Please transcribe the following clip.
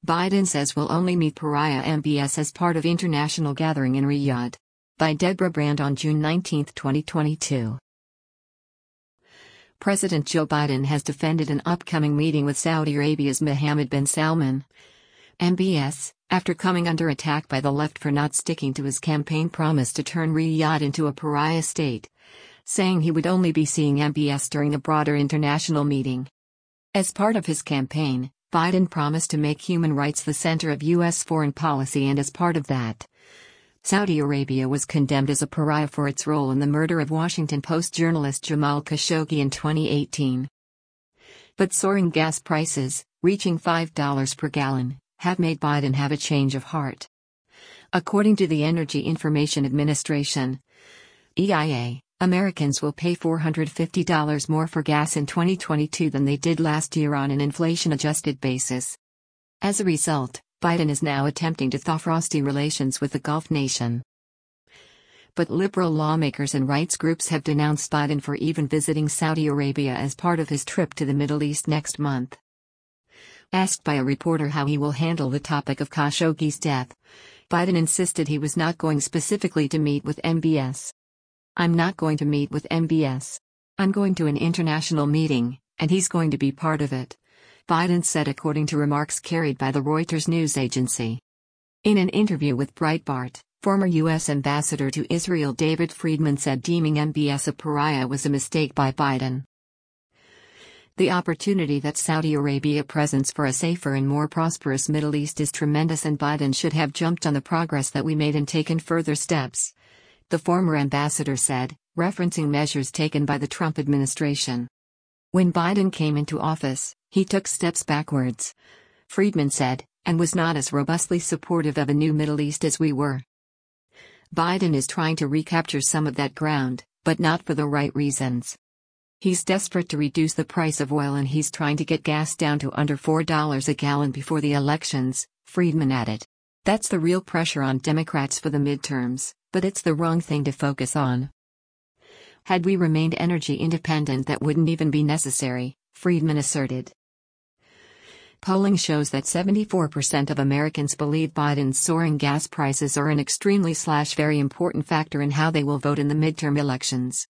Biden says will only meet pariah MBS as part of international gathering in Riyadh. By Deborah Brand on June 19, 2022. President Joe Biden has defended an upcoming meeting with Saudi Arabia's Mohammed bin Salman, MBS, after coming under attack by the left for not sticking to his campaign promise to turn Riyadh into a pariah state, saying he would only be seeing MBS during a broader international meeting. As part of his campaign, Biden promised to make human rights the center of U.S. foreign policy, and as part of that, Saudi Arabia was condemned as a pariah for its role in the murder of Washington Post journalist Jamal Khashoggi in 2018. But soaring gas prices, reaching $5 per gallon, have made Biden have a change of heart. According to the Energy Information Administration, EIA, Americans will pay $450 more for gas in 2022 than they did last year on an inflation-adjusted basis. As a result, Biden is now attempting to thaw frosty relations with the Gulf nation. But liberal lawmakers and rights groups have denounced Biden for even visiting Saudi Arabia as part of his trip to the Middle East next month. Asked by a reporter how he will handle the topic of Khashoggi's death, Biden insisted he was not going specifically to meet with MBS. "I'm not going to meet with MBS. I'm going to an international meeting, and he's going to be part of it," Biden said, according to remarks carried by the Reuters news agency. In an interview with Breitbart, former U.S. Ambassador to Israel David Friedman said deeming MBS a pariah was a mistake by Biden. "The opportunity that Saudi Arabia presents for a safer and more prosperous Middle East is tremendous, and Biden should have jumped on the progress that we made and taken further steps," the former ambassador said, referencing measures taken by the Trump administration. "When Biden came into office, he took steps backwards," Friedman said, and was not as robustly supportive of a new Middle East as we were. Biden is trying to recapture some of that ground, but not for the right reasons. He's desperate to reduce the price of oil, and he's trying to get gas down to under $4 a gallon before the elections, Friedman added. "That's the real pressure on Democrats for the midterms, but it's the wrong thing to focus on. Had we remained energy independent, that wouldn't even be necessary," Friedman asserted. Polling shows that 74% of Americans believe Biden's soaring gas prices are an extremely/very important factor in how they will vote in the midterm elections.